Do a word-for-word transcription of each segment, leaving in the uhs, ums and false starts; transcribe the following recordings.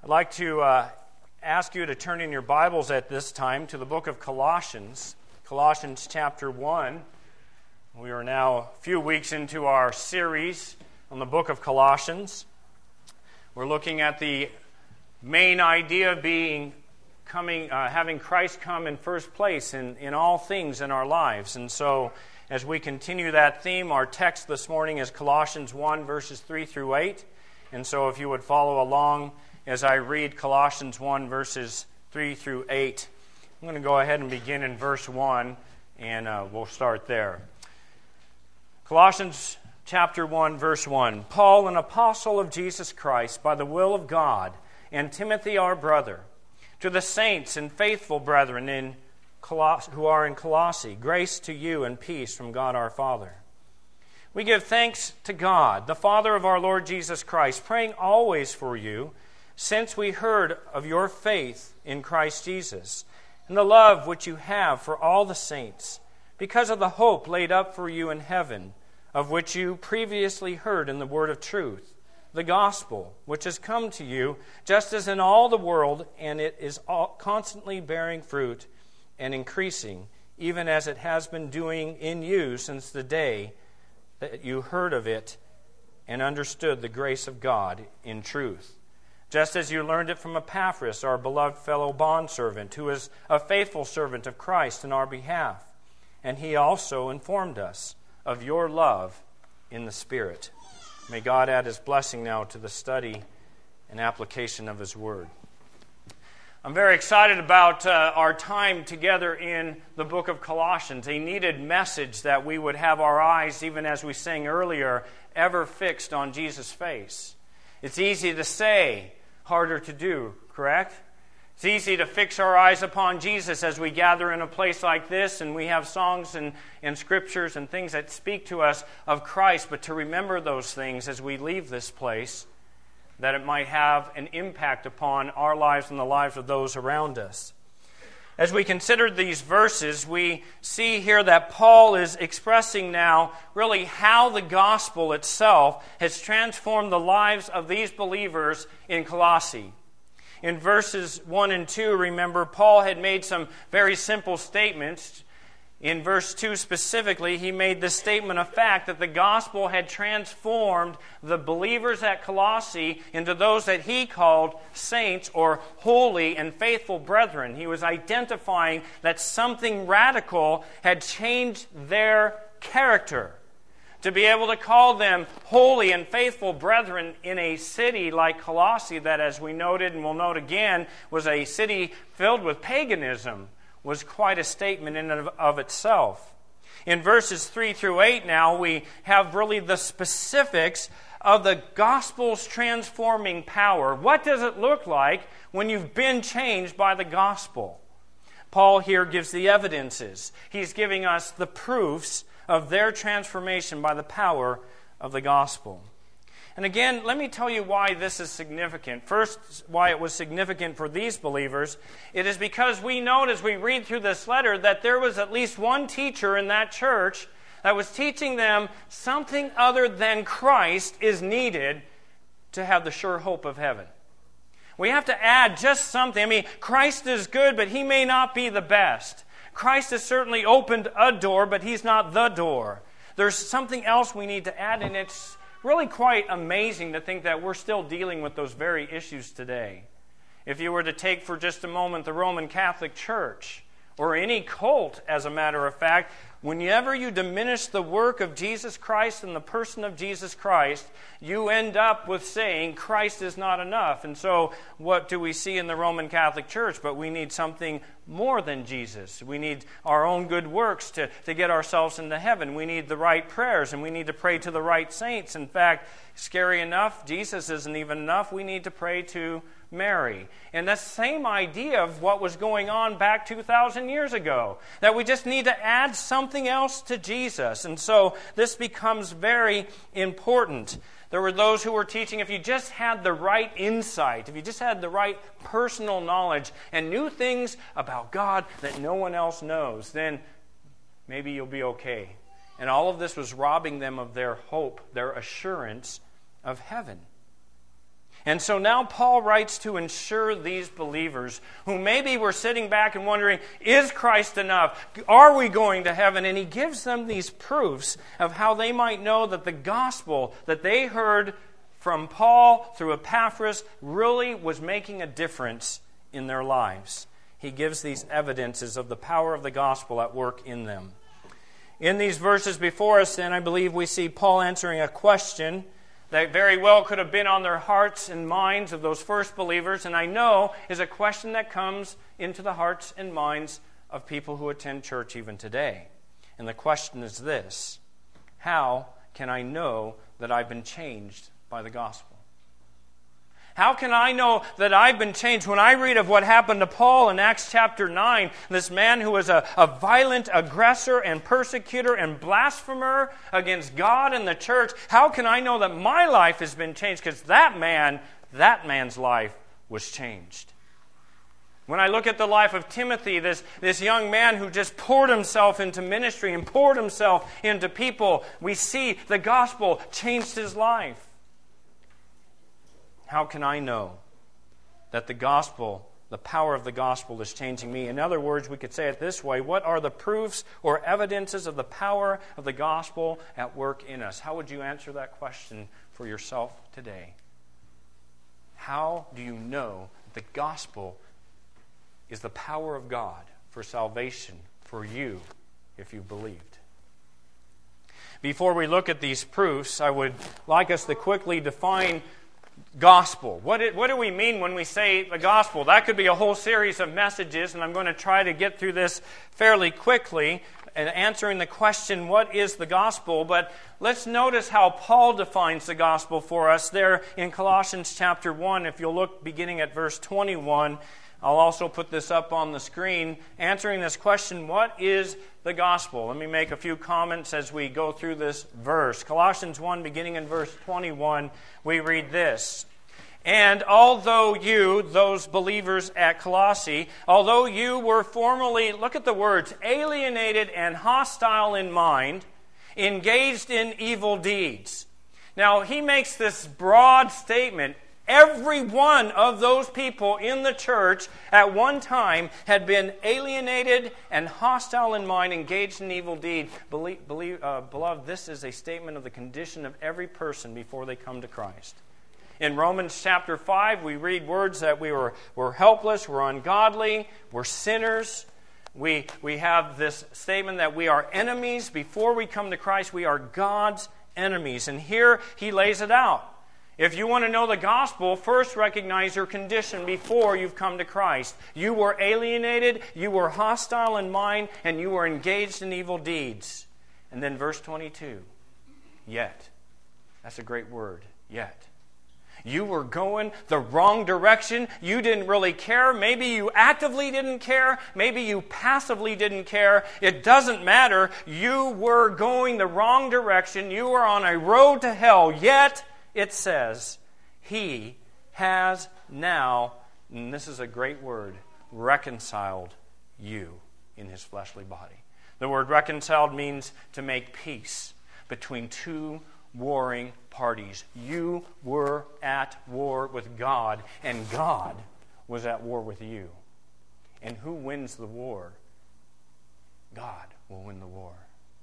I'd like to uh, ask you to turn in your Bibles at this time to the book of Colossians, Colossians chapter one. We are now a few weeks into our series on the book of Colossians. We're looking at the main idea being coming, uh, having Christ come in first place in, in all things in our lives. And so as we continue that theme, our text this morning is Colossians one, verses three through eight. And so if you would follow along as I read Colossians one, verses three through eight. I'm going to go ahead and begin in verse one, and uh, we'll start there. Colossians chapter one, verse one. Paul, an apostle of Jesus Christ, by the will of God, and Timothy our brother, to the saints and faithful brethren in Coloss- who are in Colossae, grace to you and peace from God our Father. We give thanks to God, the Father of our Lord Jesus Christ, praying always for you, since we heard of your faith in Christ Jesus, and the love which you have for all the saints, because of the hope laid up for you in heaven, of which you previously heard in the word of truth, the gospel, which has come to you, just as in all the world, and it is all constantly bearing fruit and increasing, even as it has been doing in you since the day that you heard of it and understood the grace of God in truth. Just as you learned it from Epaphras, our beloved fellow bondservant, who is a faithful servant of Christ in our behalf. And he also informed us of your love in the Spirit. May God add His blessing now to the study and application of His Word. I'm very excited about uh, our time together in the book of Colossians, a needed message that we would have our eyes, even as we sang earlier, ever fixed on Jesus' face. It's easy to say, harder to do, correct? It's easy to fix our eyes upon Jesus as we gather in a place like this and we have songs and, and scriptures and things that speak to us of Christ, but to remember those things as we leave this place, that it might have an impact upon our lives and the lives of those around us. As we consider these verses, we see here that Paul is expressing now really how the gospel itself has transformed the lives of these believers in Colossae. In verses one and two, remember, Paul had made some very simple statements. In verse two specifically, he made the statement of fact that the gospel had transformed the believers at Colossae into those that he called saints or holy and faithful brethren. He was identifying that something radical had changed their character. To be able to call them holy and faithful brethren in a city like Colossae that, as we noted and will note again, was a city filled with paganism, was quite a statement in and of itself. In verses three through eight now, we have really the specifics of the gospel's transforming power. What does it look like when you've been changed by the gospel? Paul here gives the evidences. He's giving us the proofs of their transformation by the power of the gospel. And again, let me tell you why this is significant. First, why it was significant for these believers. It is because we note as we read through this letter that there was at least one teacher in that church that was teaching them something other than Christ is needed to have the sure hope of heaven. We have to add just something. I mean, Christ is good, but He may not be the best. Christ has certainly opened a door, but He's not the door. There's something else we need to add, and it's really quite amazing to think that we're still dealing with those very issues today. If you were to take for just a moment the Roman Catholic Church, or any cult, as a matter of fact, whenever you diminish the work of Jesus Christ and the person of Jesus Christ, you end up with saying Christ is not enough. And so what do we see in the Roman Catholic Church? But we need something more than Jesus. We need our own good works to, to get ourselves into heaven. We need the right prayers, and we need to pray to the right saints. In fact, scary enough, Jesus isn't even enough. We need to pray to Mary. And that's the same idea of what was going on back two thousand years ago. That we just need to add something else to Jesus. And so this becomes very important. There were those who were teaching if you just had the right insight, if you just had the right personal knowledge and knew things about God that no one else knows, then maybe you'll be okay. And all of this was robbing them of their hope, their assurance of heaven. And so now Paul writes to ensure these believers who maybe were sitting back and wondering, is Christ enough? Are we going to heaven? And he gives them these proofs of how they might know that the gospel that they heard from Paul through Epaphras really was making a difference in their lives. He gives these evidences of the power of the gospel at work in them. In these verses before us, then, I believe we see Paul answering a question that very well could have been on their hearts and minds of those first believers, and I know is a question that comes into the hearts and minds of people who attend church even today. And the question is this: how can I know that I've been changed by the gospel? How can I know that I've been changed? When I read of what happened to Paul in Acts chapter nine, this man who was a, a violent aggressor and persecutor and blasphemer against God and the church, how can I know that my life has been changed? Because that man, that man's life was changed. When I look at the life of Timothy, this, this young man who just poured himself into ministry and poured himself into people, we see the gospel changed his life. How can I know that the gospel, the power of the gospel is changing me? In other words, we could say it this way: what are the proofs or evidences of the power of the gospel at work in us? How would you answer that question for yourself today? How do you know that the gospel is the power of God for salvation for you if you believed? Before we look at these proofs, I would like us to quickly define gospel. What, it, what do we mean when we say the gospel? That could be a whole series of messages, and I'm going to try to get through this fairly quickly and answering the question, what is the gospel? But let's notice how Paul defines the gospel for us there in Colossians chapter one. If you'll look beginning at verse twenty-one, I'll also put this up on the screen, answering this question, what is the gospel? Let me make a few comments as we go through this verse. Colossians one, beginning in verse twenty-one, we read this: And although you, those believers at Colossae, although you were formerly, look at the words, alienated and hostile in mind, engaged in evil deeds. Now, he makes this broad statement. Every one of those people in the church at one time had been alienated and hostile in mind, engaged in evil deeds. Believe, believe, uh, beloved, this is a statement of the condition of every person before they come to Christ. In Romans chapter five, we read words that we were, were helpless, we're ungodly, we're sinners. We, we have this statement that we are enemies. Before we come to Christ, we are God's enemies. And here he lays it out. If you want to know the gospel, first recognize your condition before you've come to Christ. You were alienated, you were hostile in mind, and you were engaged in evil deeds. And then verse twenty-two, yet. That's a great word, yet. You were going the wrong direction. You didn't really care. Maybe you actively didn't care. Maybe you passively didn't care. It doesn't matter. You were going the wrong direction. You were on a road to hell. Yet, it says, He has now, and this is a great word, reconciled you in His fleshly body. The word reconciled means to make peace between two warring parties. You were at war with God, and God was at war with you. And who wins the war? God will win the war.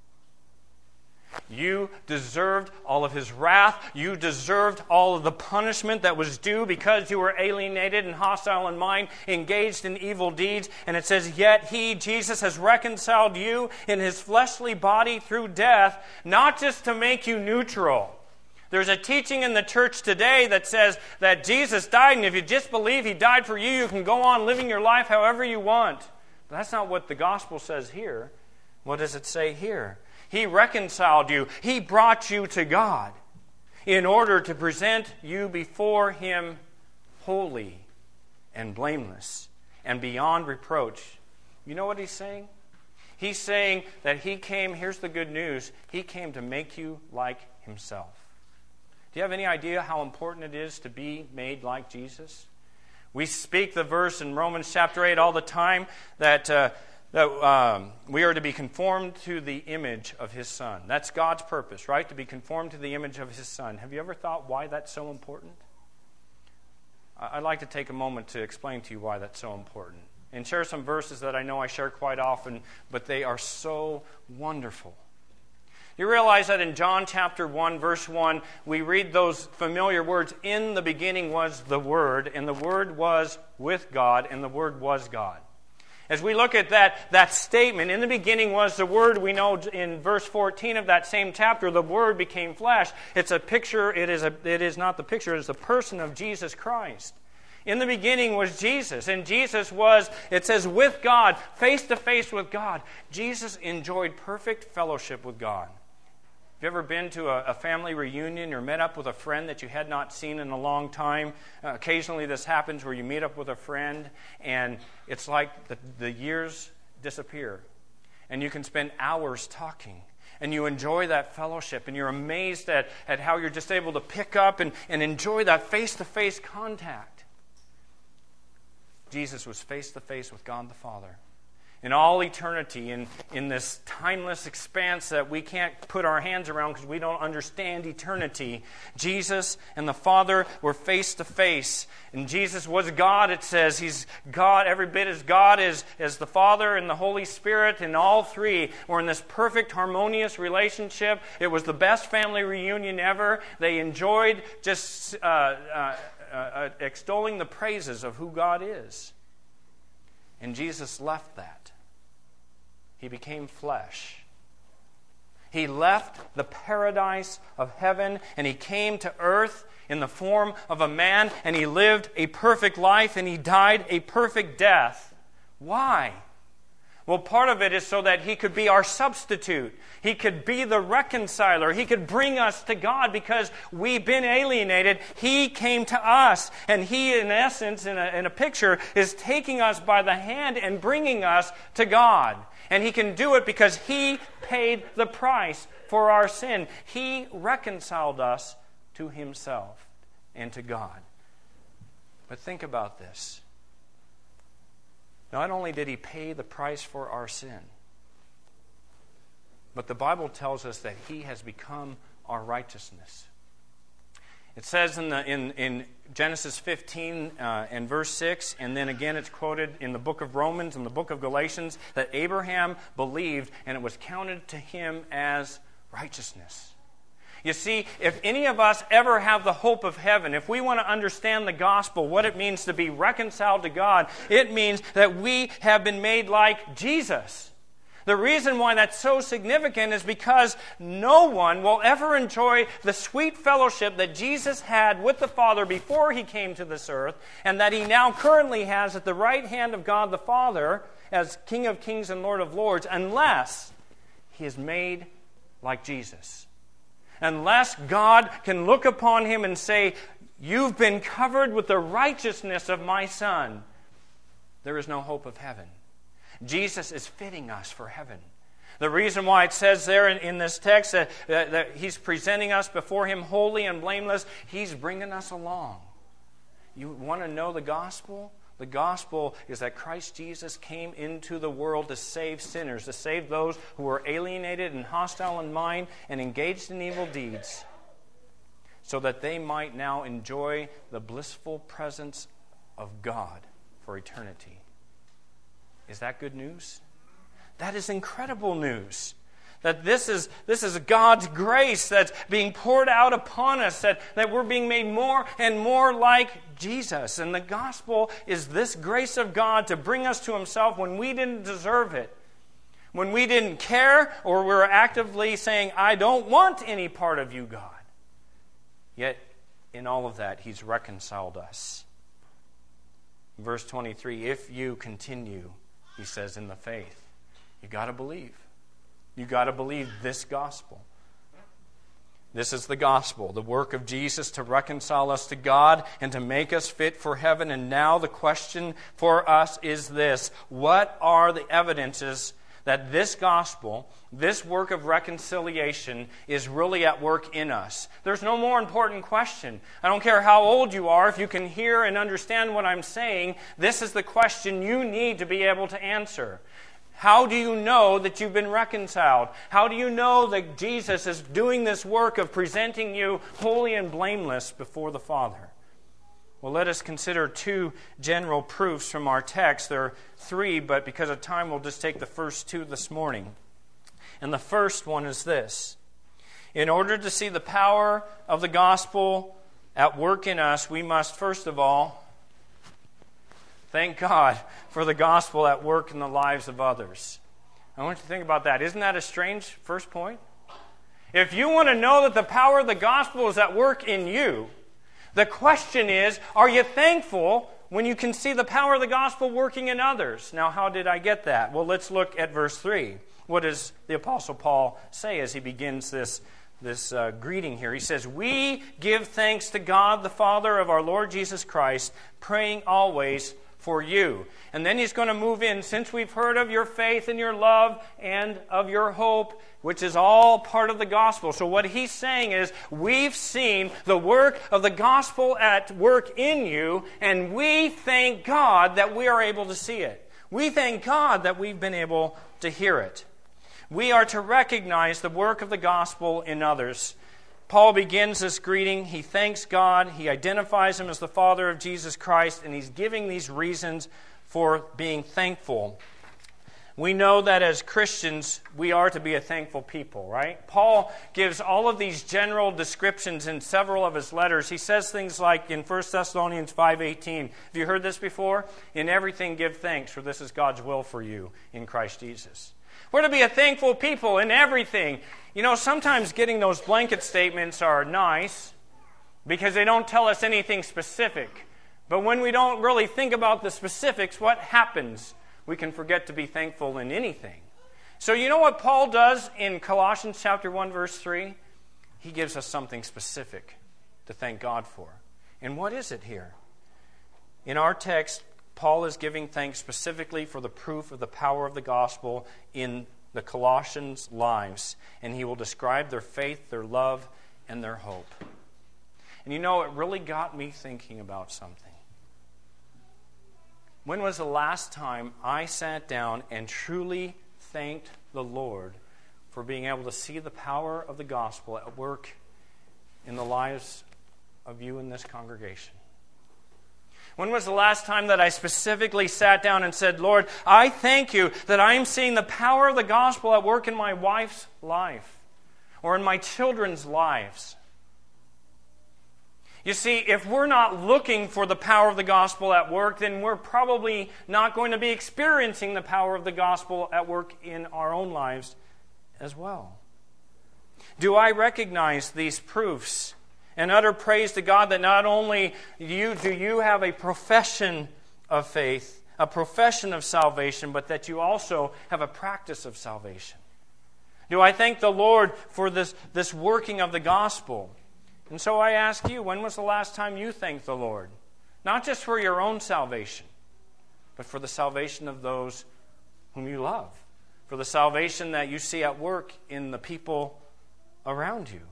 You deserved all of His wrath. You deserved all of the punishment that was due because you were alienated and hostile in mind, engaged in evil deeds. And it says, yet He, Jesus, has reconciled you in His fleshly body through death, not just to make you neutral. There's a teaching in the church today that says that Jesus died, and if you just believe He died for you, you can go on living your life however you want. But that's not what the gospel says here. What does it say here? He reconciled you. He brought you to God in order to present you before Him holy and blameless and beyond reproach. You know what He's saying? He's saying that He came, here's the good news, He came to make you like Himself. Do you have any idea how important it is to be made like Jesus? We speak the verse in Romans chapter eight all the time that... Uh, That um, we are to be conformed to the image of His Son. That's God's purpose, right? To be conformed to the image of His Son. Have you ever thought why that's so important? I'd like to take a moment to explain to you why that's so important and share some verses that I know I share quite often, but they are so wonderful. You realize that in John chapter one, verse one, we read those familiar words, "In the beginning was the Word, and the Word was with God, and the Word was God." As we look at that, that statement, "In the beginning was the Word," we know in verse fourteen of that same chapter, the Word became flesh. It's a picture, it is, a, it is not the picture, it is the person of Jesus Christ. In the beginning was Jesus, and Jesus was, it says, with God, face to face with God. Jesus enjoyed perfect fellowship with God. Have you ever been to a, a family reunion or met up with a friend that you had not seen in a long time? Uh, occasionally this happens where you meet up with a friend and it's like the, the years disappear. And you can spend hours talking. And you enjoy that fellowship. And you're amazed at, at how you're just able to pick up and, and enjoy that face-to-face contact. Jesus was face-to-face with God the Father. In all eternity, in, in this timeless expanse that we can't put our hands around because we don't understand eternity, Jesus and the Father were face to face. And Jesus was God, it says. He's God, every bit as God as, as the Father and the Holy Spirit, and all three were in this perfect, harmonious relationship. It was the best family reunion ever. They enjoyed just uh, uh, uh, extolling the praises of who God is. And Jesus left that. He became flesh. He left the paradise of heaven and He came to earth in the form of a man, and He lived a perfect life and He died a perfect death. Why? Well, part of it is so that He could be our substitute. He could be the reconciler. He could bring us to God because we've been alienated. He came to us. And He, in essence, in a, in a picture, is taking us by the hand and bringing us to God. And He can do it because He paid the price for our sin. He reconciled us to Himself and to God. But think about this. Not only did He pay the price for our sin, but the Bible tells us that He has become our righteousness. It says in the in, in Genesis fifteen uh, and verse six, and then again it's quoted in the book of Romans and the book of Galatians, that Abraham believed and it was counted to him as righteousness. You see, if any of us ever have the hope of heaven, if we want to understand the gospel, what it means to be reconciled to God, it means that we have been made like Jesus. The reason why that's so significant is because no one will ever enjoy the sweet fellowship that Jesus had with the Father before He came to this earth, and that He now currently has at the right hand of God the Father as King of Kings and Lord of Lords, unless he is made like Jesus. Unless God can look upon him and say, "You've been covered with the righteousness of my Son," there is no hope of heaven. Jesus is fitting us for heaven. The reason why it says there in, in this text that, that, that He's presenting us before Him holy and blameless, He's bringing us along. You want to know the gospel? The gospel is that Christ Jesus came into the world to save sinners, to save those who were alienated and hostile in mind and engaged in evil deeds, so that they might now enjoy the blissful presence of God for eternity. Is that good news? That is incredible news. That this is, this is God's grace that's being poured out upon us, that, that we're being made more and more like Jesus. And the gospel is this grace of God to bring us to Himself when we didn't deserve it. When we didn't care, or we were actively saying, "I don't want any part of you, God." Yet, in all of that, He's reconciled us. Verse twenty-three, if you continue, He says, in the faith, you got to believe. You got to believe this gospel. This is the gospel, the work of Jesus to reconcile us to God and to make us fit for heaven. And now the question for us is this: what are the evidences that this gospel, this work of reconciliation, is really at work in us? There's no more important question. I don't care how old you are, if you can hear and understand what I'm saying, this is the question you need to be able to answer. How do you know that you've been reconciled? How do you know that Jesus is doing this work of presenting you holy and blameless before the Father? Well, let us consider two general proofs from our text. There are three, but because of time, we'll just take the first two this morning. And the first one is this. In order to see the power of the gospel at work in us, we must first of all thank God for the gospel at work in the lives of others. I want you to think about that. Isn't that a strange first point? If you want to know that the power of the gospel is at work in you, the question is, are you thankful when you can see the power of the gospel working in others? Now, how did I get that? Well, let's look at verse three. What does the Apostle Paul say as he begins this, this uh, greeting here? He says, "We give thanks to God, the Father of our Lord Jesus Christ, praying always for you." And then he's going to move in, since we've heard of your faith and your love and of your hope, which is all part of the gospel. So what he's saying is, we've seen the work of the gospel at work in you, and we thank God that we are able to see it. We thank God that we've been able to hear it. We are to recognize the work of the gospel in others. Paul begins this greeting. He thanks God. He identifies Him as the Father of Jesus Christ, and he's giving these reasons for being thankful. We know that as Christians, we are to be a thankful people, right? Paul gives all of these general descriptions in several of his letters. He says things like in First Thessalonians five eighteen. Have you heard this before? "In everything give thanks, for this is God's will for you in Christ Jesus." We're to be a thankful people in everything. You know, sometimes getting those blanket statements are nice because they don't tell us anything specific. But when we don't really think about the specifics, what happens? We can forget to be thankful in anything. So you know what Paul does in Colossians chapter one, verse three? He gives us something specific to thank God for. And what is it here? In our text, Paul is giving thanks specifically for the proof of the power of the gospel in the Colossians' lives. And he will describe their faith, their love, and their hope. And you know, it really got me thinking about something. When was the last time I sat down and truly thanked the Lord for being able to see the power of the gospel at work in the lives of you in this congregation? When was the last time that I specifically sat down and said, "Lord, I thank you that I am seeing the power of the gospel at work in my wife's life or in my children's lives"? You see, if we're not looking for the power of the gospel at work, then we're probably not going to be experiencing the power of the gospel at work in our own lives as well. Do I recognize these proofs and utter praise to God that not only you do you have a profession of faith, a profession of salvation, but that you also have a practice of salvation? Do I thank the Lord for this, this working of the gospel? And so I ask you, when was the last time you thanked the Lord? Not just for your own salvation, but for the salvation of those whom you love. For the salvation that you see at work in the people around you.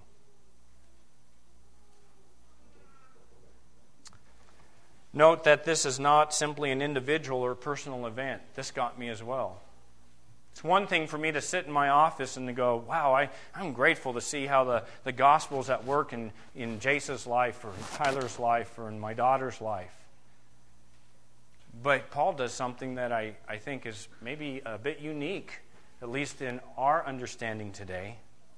Note that this is not simply an individual or personal event. This got me as well. It's one thing for me to sit in my office and to go, wow, I, I'm grateful to see how the, the gospel's at work in, in Jace's life or in Tyler's life or in my daughter's life. But Paul does something that I, I think is maybe a bit unique, at least in our understanding today.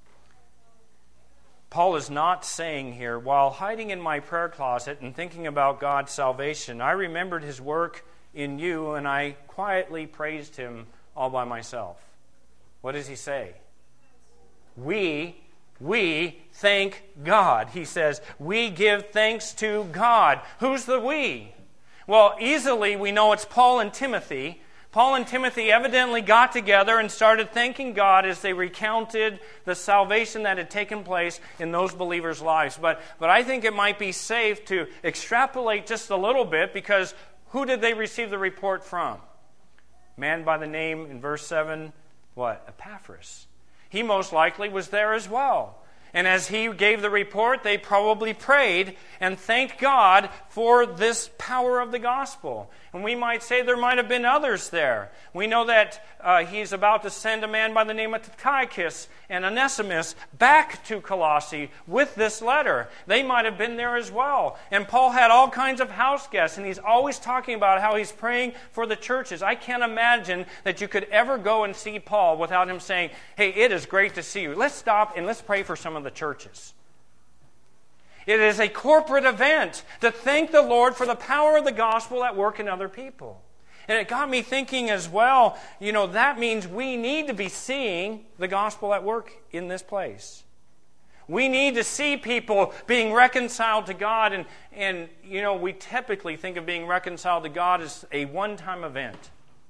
Paul is not saying here, while hiding in my prayer closet and thinking about God's salvation, I remembered His work in you and I quietly praised Him all by myself. What does he say? We, we thank God. He says, we give thanks to God. Who's the we? Well, easily we know it's Paul and Timothy. Paul and Timothy evidently got together and started thanking God as they recounted the salvation that had taken place in those believers' lives. But, but I think it might be safe to extrapolate just a little bit, because who did they receive the report from? Man by the name, in verse seven, what? Epaphras. He most likely was there as well. And as he gave the report, they probably prayed and thanked God for this power of the gospel. And we might say there might have been others there. We know that uh, he's about to send a man by the name of Tychicus and Onesimus back to Colossae with this letter. They might have been there as well. And Paul had all kinds of house guests, and he's always talking about how he's praying for the churches. I can't imagine that you could ever go and see Paul without him saying, hey, it is great to see you. Let's stop and let's pray for some of the churches. It is a corporate event to thank the Lord for the power of the gospel at work in other people. And it got me thinking as well, you know, that means we need to be seeing the gospel at work in this place. We need to see people being reconciled to God. And, and you know, we typically think of being reconciled to God as a one-time event.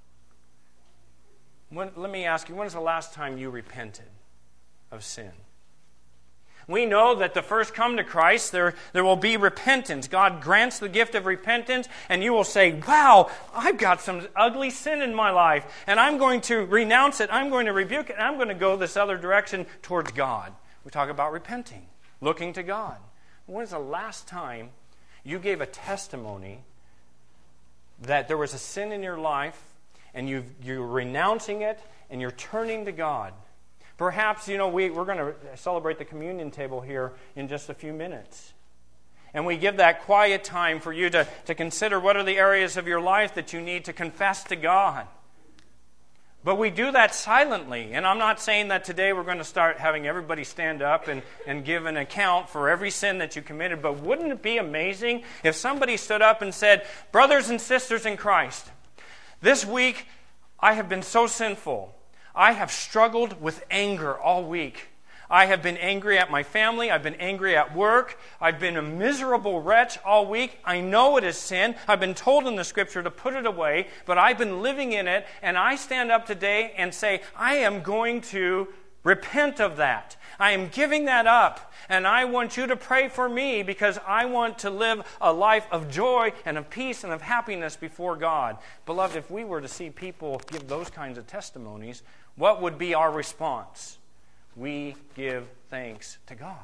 When, let me ask you, when was the last time you repented of sin? We know that to first come to Christ, there, there will be repentance. God grants the gift of repentance, and you will say, wow, I've got some ugly sin in my life, and I'm going to renounce it, I'm going to rebuke it, and I'm going to go this other direction towards God. We talk about repenting, looking to God. When was the last time you gave a testimony that there was a sin in your life, and you've, you're renouncing it, and you're turning to God? Perhaps, you know, we, we're going to celebrate the communion table here in just a few minutes. And we give that quiet time for you to, to consider what are the areas of your life that you need to confess to God. But we do that silently. And I'm not saying that today we're going to start having everybody stand up and, and give an account for every sin that you committed. But wouldn't it be amazing if somebody stood up and said, brothers and sisters in Christ, this week I have been so sinful. I have struggled with anger all week. I have been angry at my family. I've been angry at work. I've been a miserable wretch all week. I know it is sin. I've been told in the Scripture to put it away, but I've been living in it, and I stand up today and say, I am going to repent of that. I am giving that up, and I want you to pray for me because I want to live a life of joy and of peace and of happiness before God. Beloved, if we were to see people give those kinds of testimonies, what would be our response? We give thanks to God.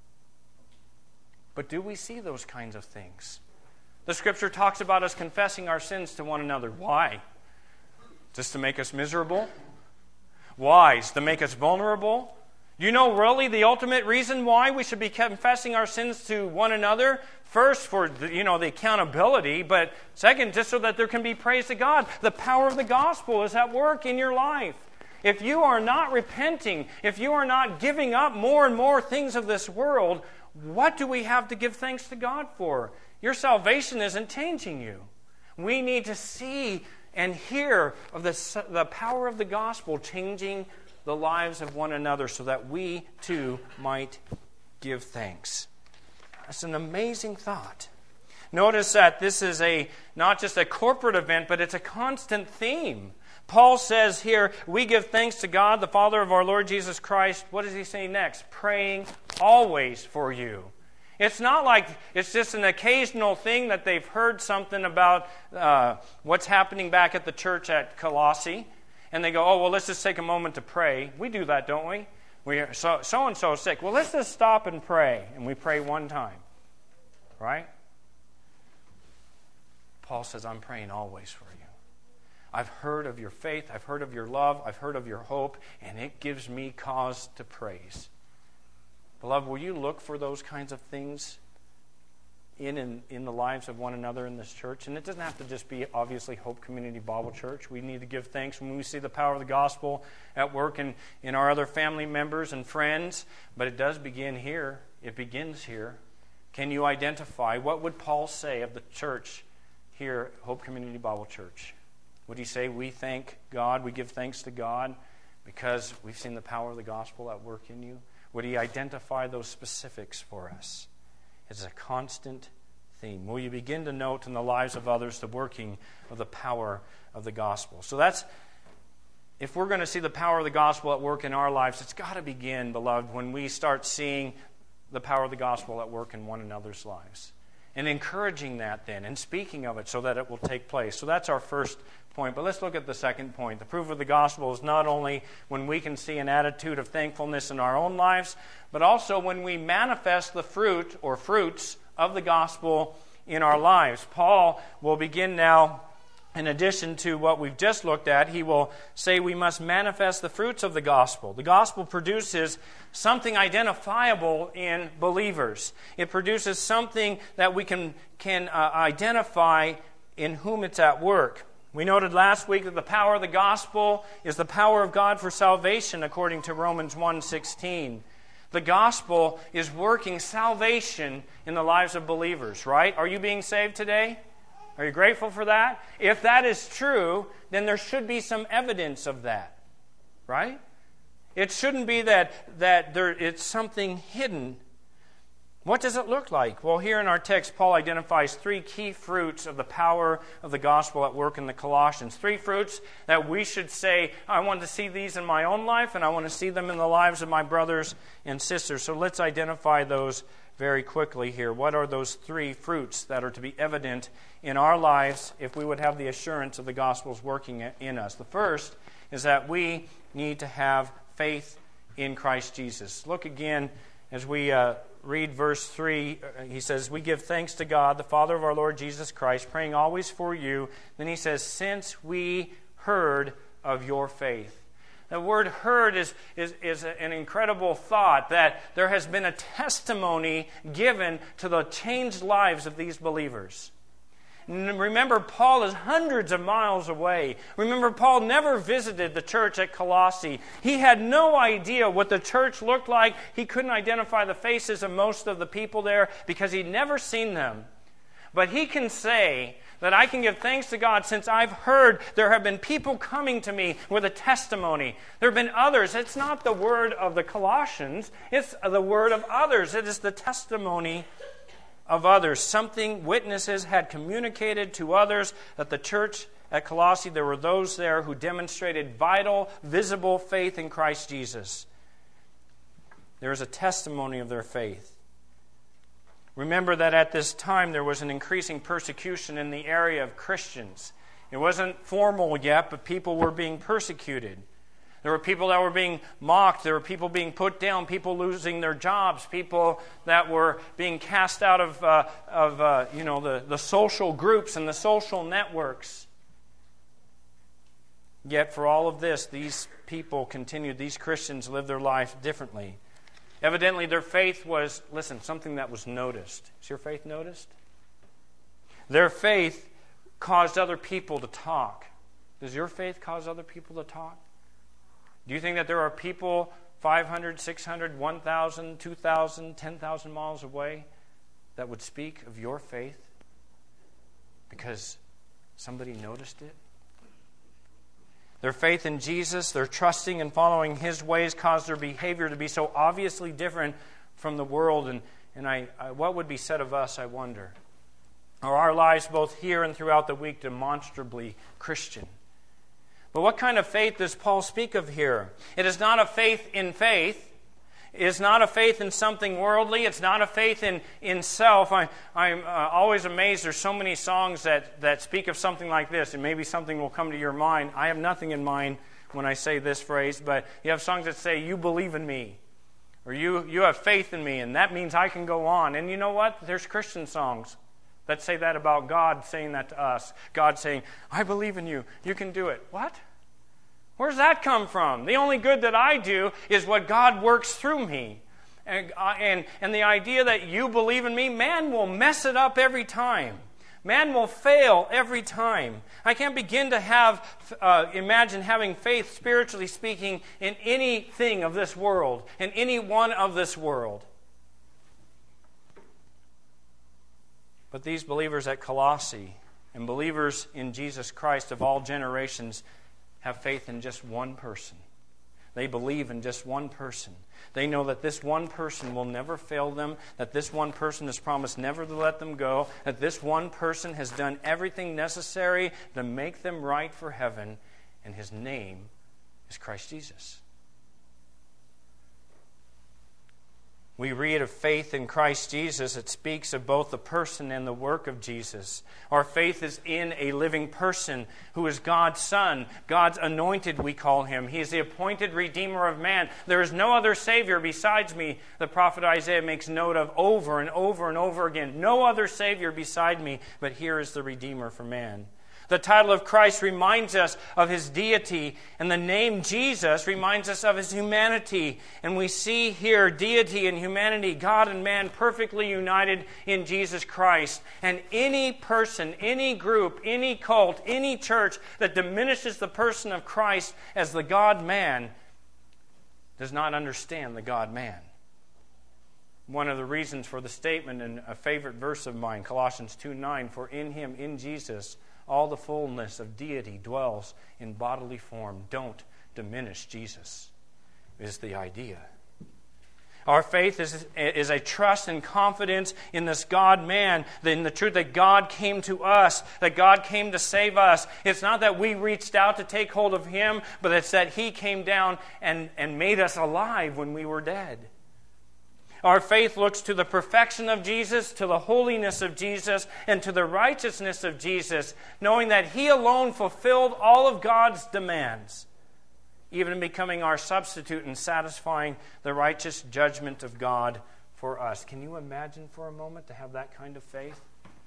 But do we see those kinds of things? The Scripture talks about us confessing our sins to one another. Why? Just to make us miserable? Why? Is to make us vulnerable? Do you know really the ultimate reason why we should be confessing our sins to one another? First, for the, you know the accountability, but second, just so that there can be praise to God. The power of the gospel is at work in your life. If you are not repenting, if you are not giving up more and more things of this world, what do we have to give thanks to God for? Your salvation isn't changing you. We need to see and hear of the, the power of the gospel changing the lives of one another so that we too might give thanks. That's an amazing thought. Notice that this is a not just a corporate event, but it's a constant theme. Paul says here, we give thanks to God, the Father of our Lord Jesus Christ. What does he say next? Praying always for you. It's not like it's just an occasional thing that they've heard something about uh, what's happening back at the church at Colossae, and they go, oh, well, let's just take a moment to pray. We do that, don't we? We are so, so-and-so is sick. Well, let's just stop and pray. And we pray one time. Right? Paul says, I'm praying always for you. I've heard of your faith. I've heard of your love. I've heard of your hope. And it gives me cause to praise. Beloved, will you look for those kinds of things in, in in the lives of one another in this church? And it doesn't have to just be, obviously, Hope Community Bible Church. We need to give thanks when we see the power of the gospel at work in, in our other family members and friends. But it does begin here. It begins here. Can you identify? What would Paul say of the church here at Hope Community Bible Church? Would he say, we thank God, we give thanks to God because we've seen the power of the gospel at work in you? Would he identify those specifics for us? It's a constant theme. Will you begin to note in the lives of others the working of the power of the gospel? So that's, if we're going to see the power of the gospel at work in our lives, it's got to begin, beloved, when we start seeing the power of the gospel at work in one another's lives. and encouraging that then and speaking of it so that it will take place. So that's our first point. But let's look at the second point. The proof of the gospel is not only when we can see an attitude of thankfulness in our own lives, but also when we manifest the fruit or fruits of the gospel in our lives. Paul will begin now, in addition to what we've just looked at, he will say we must manifest the fruits of the gospel. The gospel produces something identifiable in believers. It produces something that we can, can uh, identify in whom it's at work. We noted last week that the power of the gospel is the power of God for salvation, according to Romans one sixteen. The gospel is working salvation in the lives of believers, right? Are you being saved today? Are you grateful for that? If that is true, then there should be some evidence of that, right? It shouldn't be that, that there, it's something hidden. What does it look like? Well, here in our text, Paul identifies three key fruits of the power of the gospel at work in the Colossians. Three fruits that we should say, I want to see these in my own life, and I want to see them in the lives of my brothers and sisters. So let's identify those very quickly here. What are those three fruits that are to be evident in our lives if we would have the assurance of the gospel's working in us? The first is that we need to have faith in Christ Jesus. Look again as we uh, read verse three. He says, we give thanks to God, the Father of our Lord Jesus Christ, praying always for you. Then he says, since we heard of your faith. The word heard is, is, is an incredible thought that there has been a testimony given to the changed lives of these believers. And remember, Paul is hundreds of miles away. Remember, Paul never visited the church at Colossae. He had no idea what the church looked like. He couldn't identify the faces of most of the people there because he'd never seen them. But he can say that I can give thanks to God since I've heard there have been people coming to me with a testimony. There have been others. It's not the word of the Colossians. It's the word of others. It is the testimony of others. Something witnesses had communicated to others that the church at Colossae, there were those there who demonstrated vital, visible faith in Christ Jesus. There is a testimony of their faith. Remember that at this time there was an increasing persecution in the area of Christians. It wasn't formal yet, but people were being persecuted. There were people that were being mocked. There were people being put down, people losing their jobs, people that were being cast out of, uh, of uh, you know, the, the social groups and the social networks. Yet for all of this, these people continued, these Christians lived their life differently. Evidently, their faith was, listen, something that was noticed. Is your faith noticed? Their faith caused other people to talk. Does your faith cause other people to talk? Do you think that there are people five hundred, six hundred, one thousand, two thousand, ten thousand miles away that would speak of your faith because somebody noticed it? Their faith in Jesus, their trusting and following His ways caused their behavior to be so obviously different from the world. And, and I, I, what would be said of us, I wonder? Are our lives both here and throughout the week demonstrably Christian? But what kind of faith does Paul speak of here? It is not a faith in faith. It is not a faith in something worldly. It's not a faith in, in self. I, I'm uh, always amazed. There's so many songs that, that speak of something like this, and maybe something will come to your mind. I have nothing in mind when I say this phrase, but you have songs that say, you believe in me, or you, you have faith in me, and that means I can go on. And you know what? There's Christian songs that say that about God saying that to us. God saying, I believe in you. You can do it. What? Where's that come from? The only good that I do is what God works through me. And, uh, and, and the idea that you believe in me, man will mess it up every time. Man will fail every time. I can't begin to have, uh, imagine having faith, spiritually speaking, in anything of this world, in any one of this world. But these believers at Colossae and believers in Jesus Christ of all generations have faith in just one person. They believe in just one person. They know that this one person will never fail them, that this one person has promised never to let them go, that this one person has done everything necessary to make them right for heaven, and His name is Christ Jesus. We read of faith in Christ Jesus. It speaks of both the person and the work of Jesus. Our faith is in a living person who is God's Son, God's anointed, we call him. He is the appointed Redeemer of man. There is no other Savior besides me, the prophet Isaiah makes note of over and over and over again. No other Savior beside me, but here is the Redeemer for man. The title of Christ reminds us of his deity, and the name Jesus reminds us of his humanity. And we see here deity and humanity, God and man perfectly united in Jesus Christ. And any person, any group, any cult, any church that diminishes the person of Christ as the God-man does not understand the God-man. One of the reasons for the statement in a favorite verse of mine, Colossians two nine, for in him, in Jesus, all the fullness of deity dwells in bodily form. Don't diminish Jesus, is the idea. Our faith is, is a trust and confidence in this God-man, in the truth that God came to us, that God came to save us. It's not that we reached out to take hold of him, but it's that he came down and, and made us alive when we were dead. Our faith looks to the perfection of Jesus, to the holiness of Jesus, and to the righteousness of Jesus, knowing that he alone fulfilled all of God's demands, even in becoming our substitute and satisfying the righteous judgment of God for us. Can you imagine for a moment to have that kind of faith?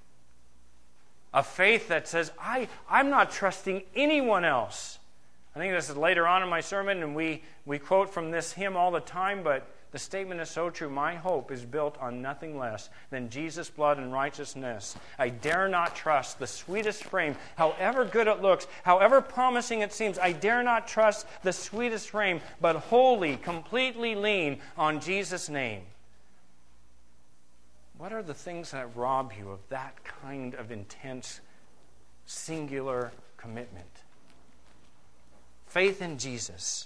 A faith that says, I, I'm not trusting anyone else. I think this is later on in my sermon, and we, we quote from this hymn all the time, but the statement is so true. My hope is built on nothing less than Jesus' blood and righteousness. I dare not trust the sweetest frame, however good it looks, however promising it seems. I dare not trust the sweetest frame, but wholly, completely lean on Jesus' name. What are the things that rob you of that kind of intense, singular commitment? Faith in Jesus.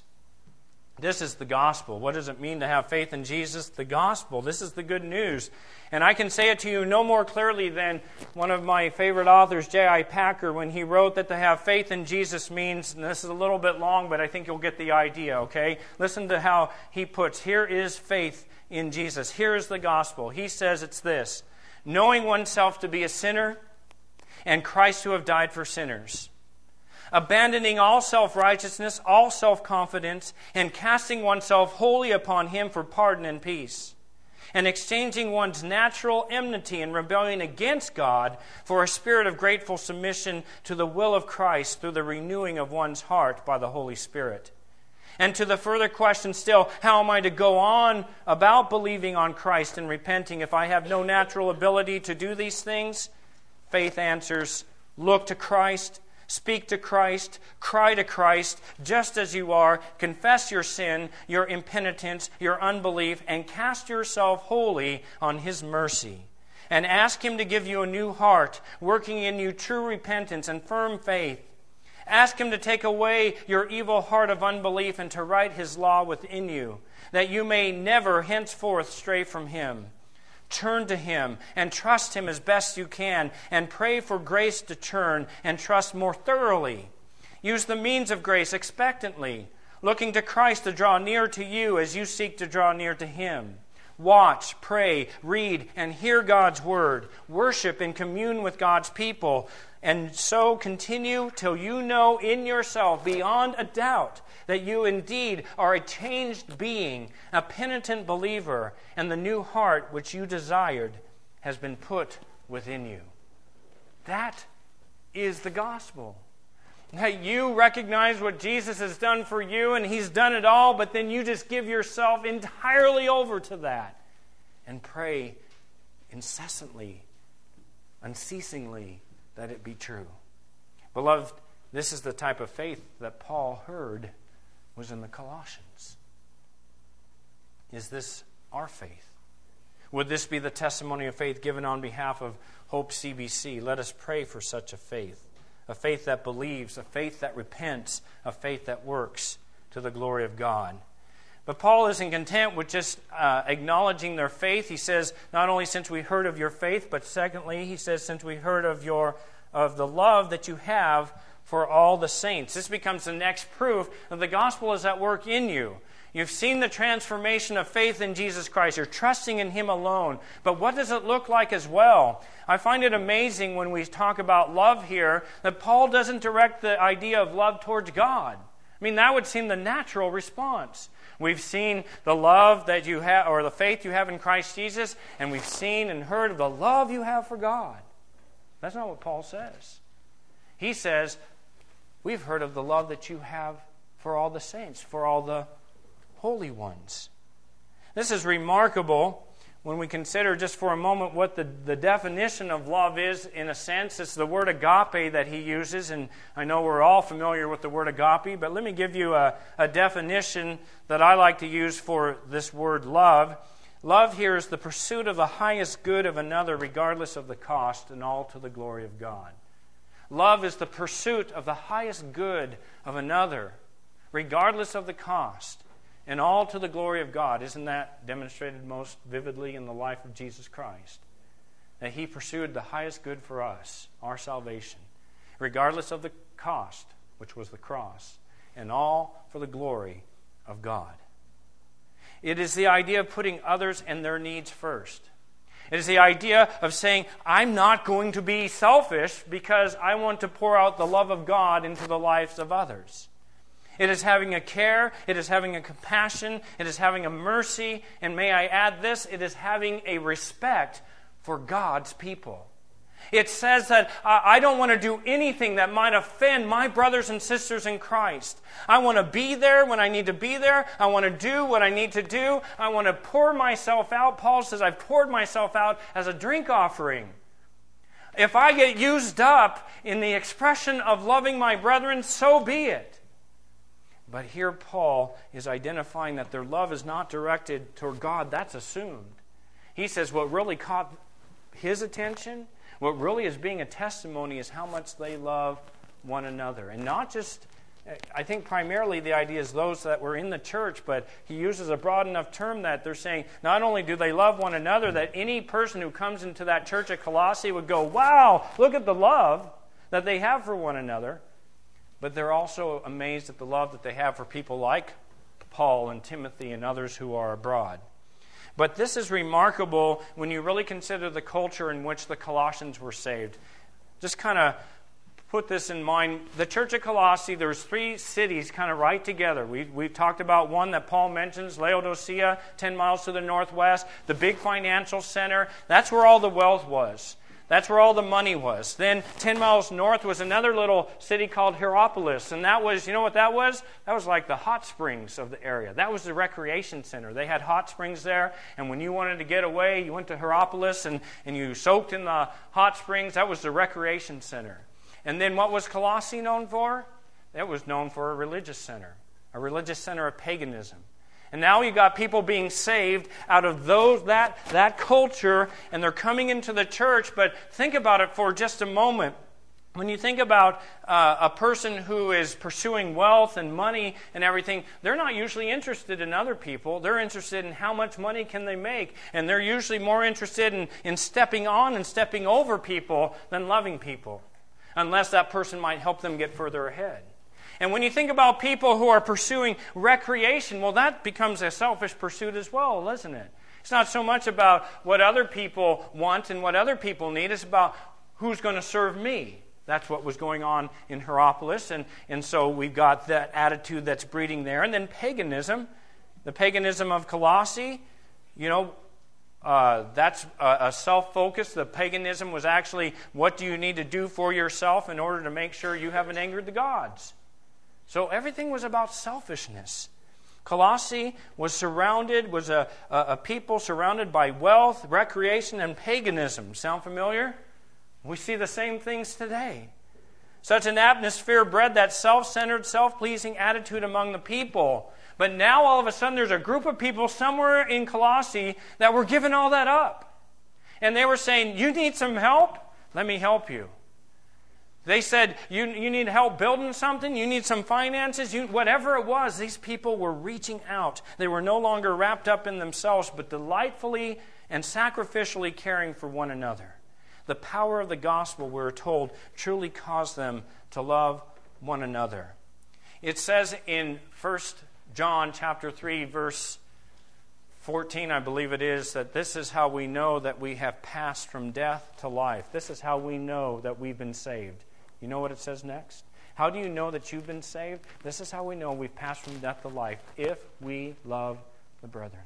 This is the gospel. What does it mean to have faith in Jesus? The gospel. This is the good news. And I can say it to you no more clearly than one of my favorite authors, J I Packer, when he wrote that to have faith in Jesus means, and this is a little bit long, but I think you'll get the idea, okay? Listen to how he puts, here is faith in Jesus. Here is the gospel. He says it's this: knowing oneself to be a sinner and Christ to have died for sinners. Abandoning all self-righteousness, all self-confidence, and casting oneself wholly upon him for pardon and peace, and exchanging one's natural enmity and rebellion against God for a spirit of grateful submission to the will of Christ through the renewing of one's heart by the Holy Spirit. And to the further question still, how am I to go on about believing on Christ and repenting if I have no natural ability to do these things? Faith answers, look to Christ, speak to Christ, cry to Christ, just as you are, confess your sin, your impenitence, your unbelief, and cast yourself wholly on his mercy. And ask him to give you a new heart, working in you true repentance and firm faith. Ask him to take away your evil heart of unbelief and to write his law within you, that you may never henceforth stray from him. Turn to him and trust him as best you can, and pray for grace to turn and trust more thoroughly. Use the means of grace expectantly, looking to Christ to draw near to you as you seek to draw near to him. Watch, pray, read, and hear God's word. Worship and commune with God's people, and so continue till you know in yourself beyond a doubt that you indeed are a changed being, a penitent believer, and the new heart which you desired has been put within you. That is the gospel. That you recognize what Jesus has done for you, and he's done it all, but then you just give yourself entirely over to that and pray incessantly, unceasingly, that it be true. Beloved, this is the type of faith that Paul heard was in the Colossians. Is this our faith? Would this be the testimony of faith given on behalf of Hope C B C? Let us pray for such a faith. A faith that believes, a faith that repents, a faith that works to the glory of God. But Paul isn't content with just uh, acknowledging their faith. He says, not only since we heard of your faith, but secondly, he says, since we heard of your of the love that you have for all the saints. This becomes the next proof that the gospel is at work in you. You've seen the transformation of faith in Jesus Christ. You're trusting in Him alone. But what does it look like as well? I find it amazing when we talk about love here that Paul doesn't direct the idea of love towards God. I mean, that would seem the natural response. We've seen the love that you have, or the faith you have in Christ Jesus, and we've seen and heard of the love you have for God. That's not what Paul says. He says, we've heard of the love that you have for all the saints, for all the holy ones. This is remarkable when we consider just for a moment what the, the definition of love is. In a sense, it's the word agape that he uses, and I know we're all familiar with the word agape, but let me give you a, a definition that I like to use for this word love. Love here is the pursuit of the highest good of another regardless of the cost, and all to the glory of God. Love is the pursuit of the highest good of another regardless of the cost, and all to the glory of God. Isn't that demonstrated most vividly in the life of Jesus Christ? That He pursued the highest good for us, our salvation, regardless of the cost, which was the cross, and all for the glory of God. It is the idea of putting others and their needs first. It is the idea of saying, I'm not going to be selfish because I want to pour out the love of God into the lives of others. It is having a care, it is having a compassion, it is having a mercy, and may I add this, it is having a respect for God's people. It says that uh, I don't want to do anything that might offend my brothers and sisters in Christ. I want to be there when I need to be there. I want to do what I need to do. I want to pour myself out. Paul says, I've poured myself out as a drink offering. If I get used up in the expression of loving my brethren, so be it. But here Paul is identifying that their love is not directed toward God. That's assumed. He says what really caught his attention, what really is being a testimony, is how much they love one another. And not just, I think primarily the idea is those that were in the church, but he uses a broad enough term that they're saying not only do they love one another, that any person who comes into that church at Colossae would go, wow, look at the love that they have for one another. But they're also amazed at the love that they have for people like Paul and Timothy and others who are abroad. But this is remarkable when you really consider the culture in which the Colossians were saved. Just kind of put this in mind. The church at Colossae, there's three cities kind of right together. We've, we've talked about one that Paul mentions, Laodicea, ten miles to the northwest, the big financial center. That's where all the wealth was. That's where all the money was. Then ten miles north was another little city called Hierapolis. And that was, you know what that was? That was like the hot springs of the area. That was the recreation center. They had hot springs there. And when you wanted to get away, you went to Hierapolis and, and you soaked in the hot springs. That was the recreation center. And then what was Colossae known for? It was known for a religious center. A religious center of paganism. And now you got people being saved out of those that, that culture, and they're coming into the church. But think about it for just a moment. When you think about uh, a person who is pursuing wealth and money and everything, they're not usually interested in other people. They're interested in how much money can they make. And they're usually more interested in, in stepping on and stepping over people than loving people, unless that person might help them get further ahead. And when you think about people who are pursuing recreation, well, that becomes a selfish pursuit as well, doesn't it? It's not so much about what other people want and what other people need. It's about who's going to serve me. That's what was going on in Hierapolis. And, and so we've got that attitude that's breeding there. And then paganism, the paganism of Colossae, you know, Uh, that's a, a self-focus. The paganism was actually, what do you need to do for yourself in order to make sure you haven't angered the gods? So everything was about selfishness. Colossae was surrounded, was a, a, a people surrounded by wealth, recreation, and paganism. Sound familiar? We see the same things today. Such an atmosphere bred that self-centered, self-pleasing attitude among the people. But now all of a sudden there's a group of people somewhere in Colossae that were giving all that up. And they were saying, you need some help? Let me help you. They said, you, you need help building something? You need some finances? You, whatever it was, these people were reaching out. They were no longer wrapped up in themselves, but delightfully and sacrificially caring for one another. The power of the gospel, we're told, truly caused them to love one another. It says in First John chapter three, verse fourteen, I believe it is, that this is how we know that we have passed from death to life. This is how we know that we've been saved. You know what it says next? How do you know that you've been saved? This is how we know we've passed from death to life, if we love the brethren.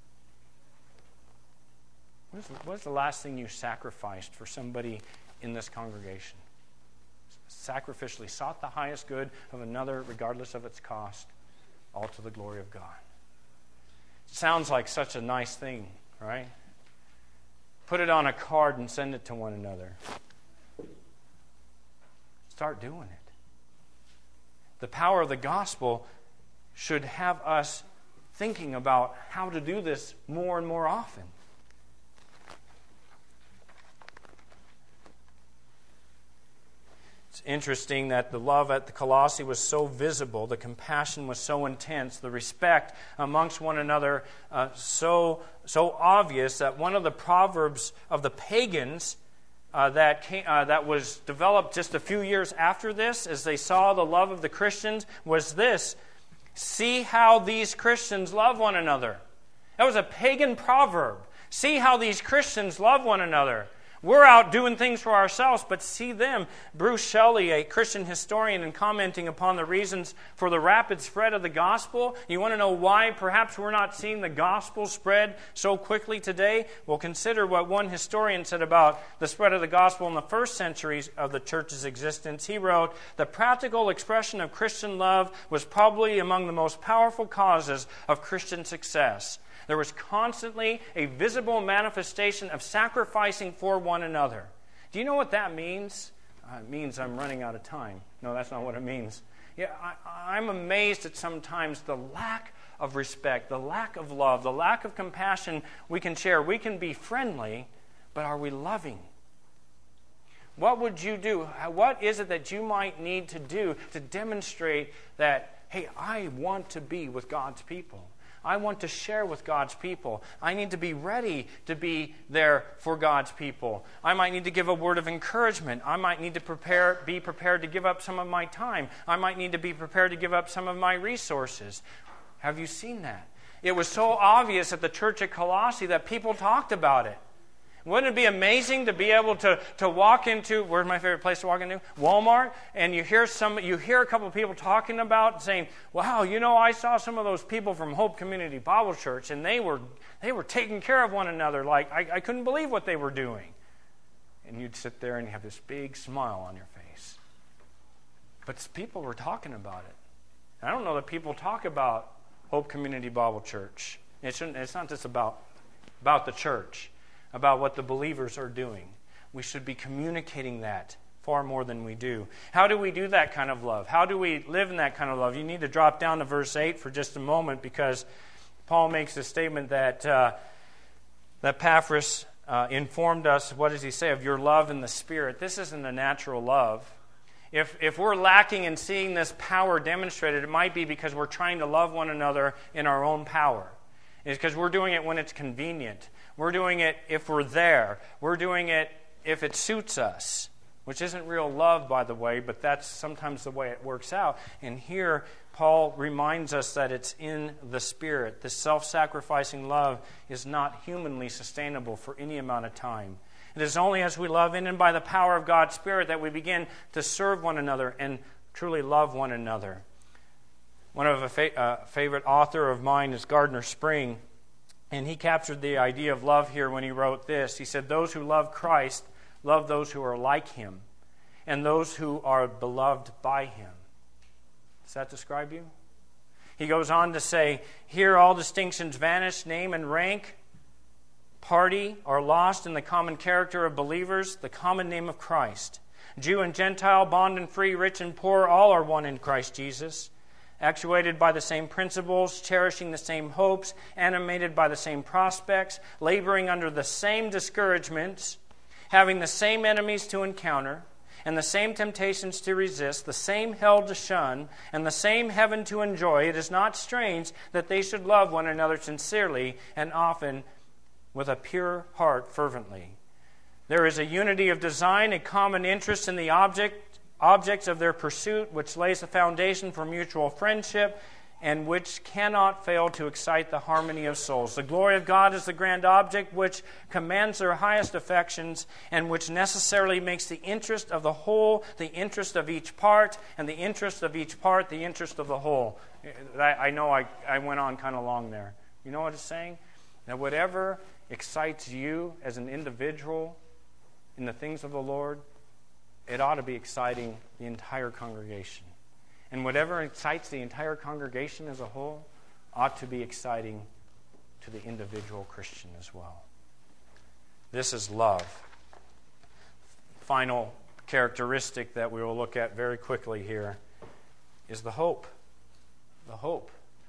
What is, what is the last thing you sacrificed for somebody in this congregation? Sacrificially sought the highest good of another, regardless of its cost, all to the glory of God. Sounds like such a nice thing, right? Put it on a card and send it to one another. Start doing it. The power of the gospel should have us thinking about how to do this more and more often. It's interesting that the love at the Colossae was so visible, the compassion was so intense, the respect amongst one another uh, so so obvious that one of the proverbs of the pagans uh, that came, uh, that was developed just a few years after this, as they saw the love of the Christians, was this: "See how these Christians love one another." That was a pagan proverb. See how these Christians love one another. We're out doing things for ourselves, but see them. Bruce Shelley, a Christian historian, in commenting upon the reasons for the rapid spread of the gospel, you want to know why perhaps we're not seeing the gospel spread so quickly today? Well, consider what one historian said about the spread of the gospel in the first centuries of the church's existence. He wrote, "The practical expression of Christian love was probably among the most powerful causes of Christian success. There was constantly a visible manifestation of sacrificing for one another." Do you know what that means? Uh, it means I'm running out of time. No, that's not what it means. Yeah, I, I'm amazed at sometimes the lack of respect, the lack of love, the lack of compassion we can share. We can be friendly, but are we loving? What would you do? What is it that you might need to do to demonstrate that, hey, I want to be with God's people? I want to share with God's people. I need to be ready to be there for God's people. I might need to give a word of encouragement. I might need to prepare, be prepared to give up some of my time. I might need to be prepared to give up some of my resources. Have you seen that? It was so obvious at the church at Colossae that people talked about it. Wouldn't it be amazing to be able to, to walk into, where's my favorite place to walk into? Walmart, and you hear some, you hear a couple of people talking about, saying, "Wow, you know, I saw some of those people from Hope Community Bible Church, and they were they were taking care of one another. Like, I, I couldn't believe what they were doing." And you'd sit there and you have this big smile on your face. But people were talking about it. And I don't know that people talk about Hope Community Bible Church. It shouldn't, it's not just about, about the church, about what the believers are doing. We should be communicating that far more than we do. How do we do that kind of love? How do we live in that kind of love? You need to drop down to verse eight for just a moment, because Paul makes a statement that uh, that Epaphras uh, informed us. What does he say? Of your love in the Spirit. This isn't a natural love. If if we're lacking in seeing this power demonstrated, it might be because we're trying to love one another in our own power. It's because we're doing it when it's convenient. We're doing it if we're there. We're doing it if it suits us, which isn't real love, by the way, but that's sometimes the way it works out. And here, Paul reminds us that it's in the Spirit. This self-sacrificing love is not humanly sustainable for any amount of time. It is only as we love in and by the power of God's Spirit that we begin to serve one another and truly love one another. One of a fa- uh, favorite author of mine is Gardner Spring, and he captured the idea of love here when he wrote this. He said, "Those who love Christ love those who are like Him, and those who are beloved by Him." Does that describe you? He goes on to say, "Here all distinctions vanish, name and rank, party are lost in the common character of believers, the common name of Christ. Jew and Gentile, bond and free, rich and poor, all are one in Christ Jesus. Actuated by the same principles, cherishing the same hopes, animated by the same prospects, laboring under the same discouragements, having the same enemies to encounter, and the same temptations to resist, the same hell to shun, and the same heaven to enjoy, it is not strange that they should love one another sincerely and often with a pure heart fervently. There is a unity of design, a common interest in the object objects of their pursuit, which lays the foundation for mutual friendship and which cannot fail to excite the harmony of souls. The glory of God is the grand object which commands their highest affections and which necessarily makes the interest of the whole the interest of each part, and the interest of each part the interest of the whole. I, I know I, I went on kind of long there. You know what it's saying? That whatever excites you as an individual in the things of the Lord, it ought to be exciting the entire congregation. And whatever excites the entire congregation as a whole ought to be exciting to the individual Christian as well. This is love. Final characteristic that we will look at very quickly here is the hope. The hope.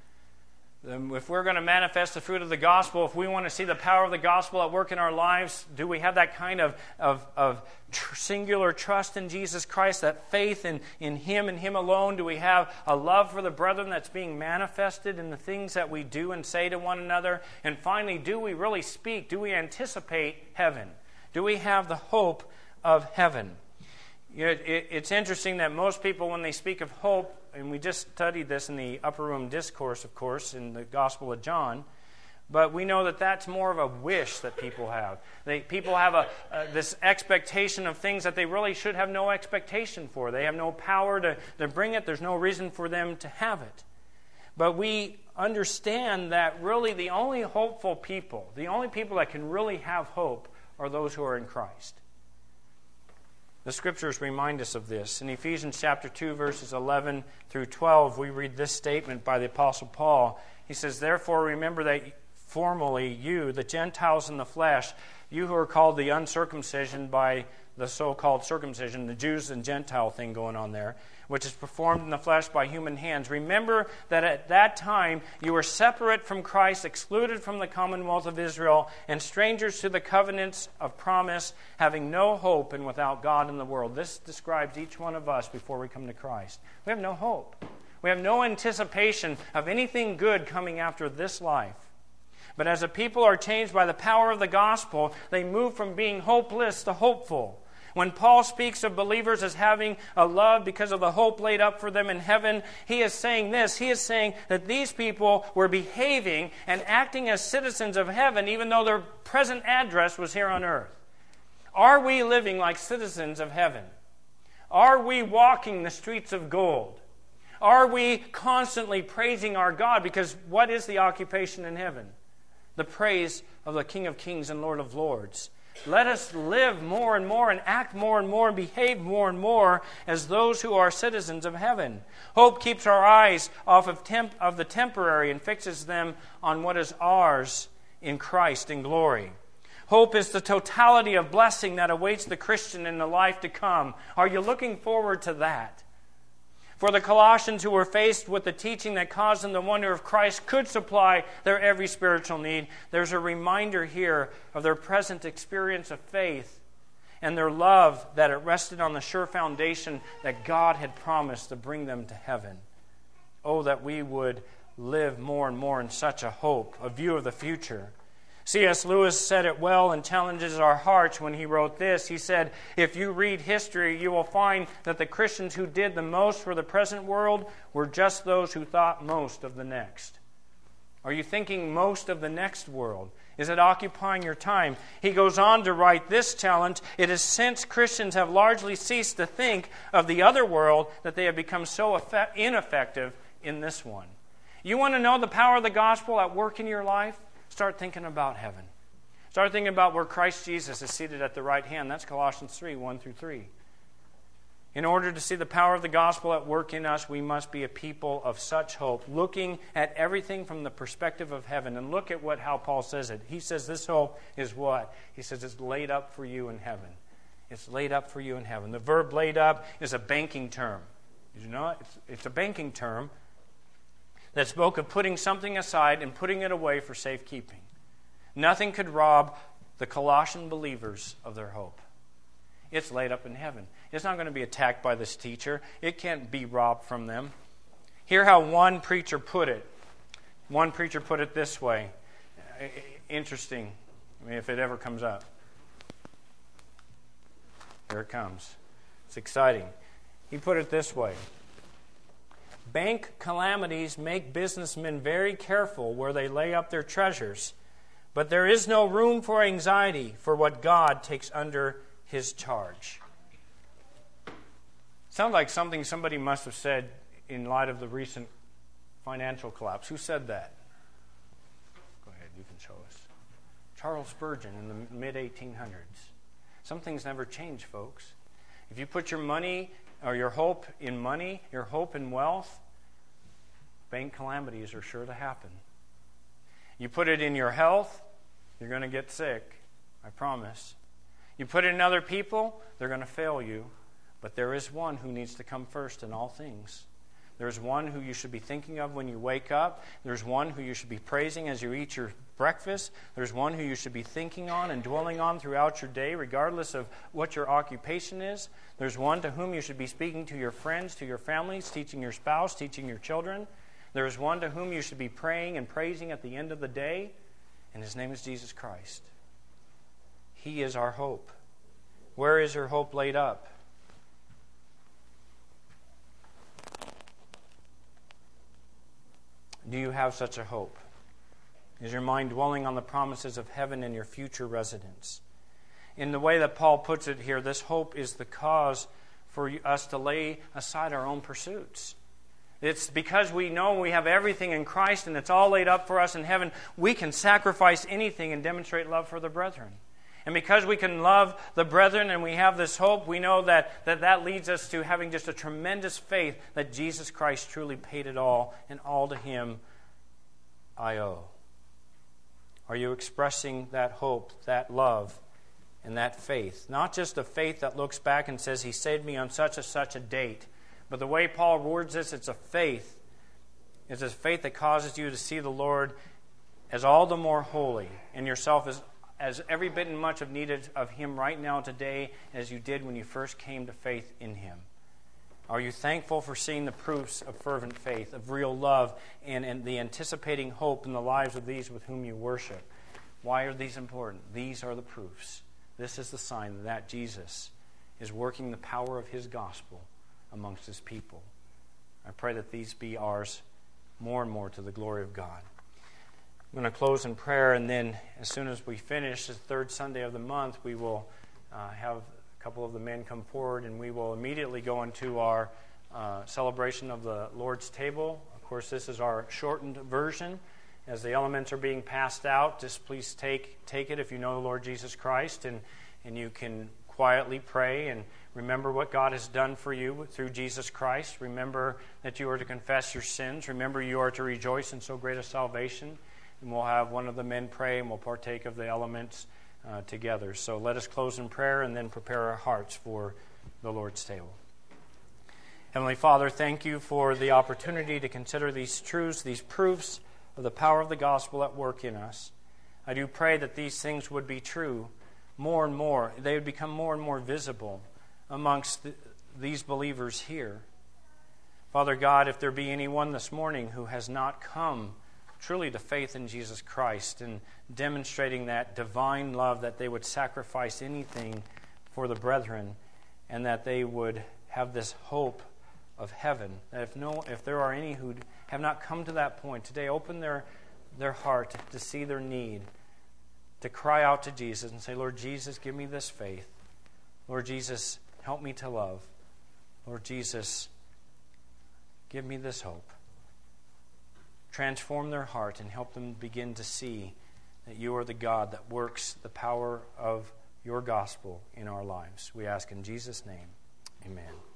If we're going to manifest the fruit of the gospel, if we want to see the power of the gospel at work in our lives, do we have that kind of, of, of tr- singular trust in Jesus Christ, that faith in, in Him and Him alone? Do we have a love for the brethren that's being manifested in the things that we do and say to one another? And finally, do we really speak? Do we anticipate heaven? Do we have the hope of heaven? You know, it, it's interesting that most people, when they speak of hope, and we just studied this in the Upper Room Discourse, of course, in the Gospel of John, but we know that that's more of a wish that people have. They, people have a, uh, this expectation of things that they really should have no expectation for. They have no power to, to bring it. There's no reason for them to have it. But we understand that really the only hopeful people, the only people that can really have hope, are those who are in Christ. The Scriptures remind us of this. In Ephesians chapter two, verses eleven through twelve, we read this statement by the Apostle Paul. He says, "Therefore remember that formerly you, the Gentiles in the flesh, you who are called the uncircumcision by the so-called circumcision," the Jews and Gentile thing going on there, "which is performed in the flesh by human hands. Remember that at that time you were separate from Christ, excluded from the commonwealth of Israel, and strangers to the covenants of promise, having no hope and without God in the world." This describes each one of us before we come to Christ. We have no hope. We have no anticipation of anything good coming after this life. But as a people are changed by the power of the gospel, they move from being hopeless to hopeful. When Paul speaks of believers as having a love because of the hope laid up for them in heaven, he is saying this. He is saying that these people were behaving and acting as citizens of heaven even though their present address was here on earth. Are we living like citizens of heaven? Are we walking the streets of gold? Are we constantly praising our God? Because what is the occupation in heaven? The praise of the King of Kings and Lord of Lords. Let us live more and more and act more and more and behave more and more as those who are citizens of heaven. Hope keeps our eyes off of, temp- of the temporary and fixes them on what is ours in Christ in glory. Hope is the totality of blessing that awaits the Christian in the life to come. Are you looking forward to that? For the Colossians who were faced with the teaching that caused them the wonder of Christ could supply their every spiritual need, there's a reminder here of their present experience of faith and their love that it rested on the sure foundation that God had promised to bring them to heaven. Oh, that we would live more and more in such a hope, a view of the future. C S Lewis said it well and challenges our hearts when he wrote this. He said, "If you read history, you will find that the Christians who did the most for the present world were just those who thought most of the next." Are you thinking most of the next world? Is it occupying your time? He goes on to write this challenge. "It is since Christians have largely ceased to think of the other world that they have become so effect- ineffective in this one." You want to know the power of the gospel at work in your life? Start thinking about heaven. Start thinking about where Christ Jesus is seated at the right hand. That's Colossians three, one through three. In order to see the power of the gospel at work in us, we must be a people of such hope, looking at everything from the perspective of heaven. And look at what how Paul says it. He says this hope is what? He says it's laid up for you in heaven. It's laid up for you in heaven. The verb laid up is a banking term. Did you know it? It's, it's a banking term that spoke of putting something aside and putting it away for safekeeping. Nothing could rob the Colossian believers of their hope. It's laid up in heaven. It's not going to be attacked by this teacher. It can't be robbed from them. Hear how one preacher put it. One preacher put it this way. Interesting. I mean, if it ever comes up. Here it comes. It's exciting. He put it this way. Bank calamities make businessmen very careful where they lay up their treasures, but there is no room for anxiety for what God takes under His charge. Sounds like something somebody must have said in light of the recent financial collapse. Who said that? Go ahead, you can show us. Charles Spurgeon in the mid eighteen hundreds. Some things never change, folks. If you put your money or your hope in money, your hope in wealth, bank calamities are sure to happen. You put it in your health, you're going to get sick, I promise. You put it in other people, they're going to fail you. But there is one who needs to come first in all things. There's one who you should be thinking of when you wake up. There's one who you should be praising as you eat your breakfast. There's one who you should be thinking on and dwelling on throughout your day, regardless of what your occupation is. There's one to whom you should be speaking to your friends, to your families, teaching your spouse, teaching your children. There's one to whom you should be praying and praising at the end of the day, and His name is Jesus Christ. He is our hope. Where is your hope laid up? Do you have such a hope? Is your mind dwelling on the promises of heaven and your future residence? In the way that Paul puts it here, this hope is the cause for us to lay aside our own pursuits. It's because we know we have everything in Christ and it's all laid up for us in heaven, we can sacrifice anything and demonstrate love for the brethren. And because we can love the brethren and we have this hope, we know that, that that leads us to having just a tremendous faith that Jesus Christ truly paid it all, and all to Him I owe. Are you expressing that hope, that love, and that faith? Not just a faith that looks back and says, He saved me on such and such a date, but the way Paul words this, it's a faith. It's a faith that causes you to see the Lord as all the more holy, and yourself as as every bit and much of needed of Him right now today as you did when you first came to faith in Him. Are you thankful for seeing the proofs of fervent faith, of real love, and, and the anticipating hope in the lives of these with whom you worship? Why are these important? These are the proofs. This is the sign that Jesus is working the power of His gospel amongst His people. I pray that these be ours more and more to the glory of God. I'm going to close in prayer, and then as soon as we finish the third Sunday of the month, we will uh, have a couple of the men come forward, and we will immediately go into our uh, celebration of the Lord's table. Of course, this is our shortened version. As the elements are being passed out, just please take take it if you know the Lord Jesus Christ, and, and you can quietly pray and remember what God has done for you through Jesus Christ. Remember that you are to confess your sins. Remember you are to rejoice in so great a salvation. And we'll have one of the men pray, and we'll partake of the elements uh, together. So let us close in prayer and then prepare our hearts for the Lord's table. Heavenly Father, thank You for the opportunity to consider these truths, these proofs of the power of the gospel at work in us. I do pray that these things would be true more and more. They would become more and more visible amongst the, these believers here. Father God, if there be anyone this morning who has not come truly to faith in Jesus Christ and demonstrating that divine love, that they would sacrifice anything for the brethren, and that they would have this hope of heaven. That if no, if there are any who have not come to that point today, open their their heart to see their need, to cry out to Jesus and say, Lord Jesus, give me this faith. Lord Jesus, help me to love. Lord Jesus, give me this hope. Transform their heart and help them begin to see that You are the God that works the power of Your gospel in our lives. We ask in Jesus' name, amen.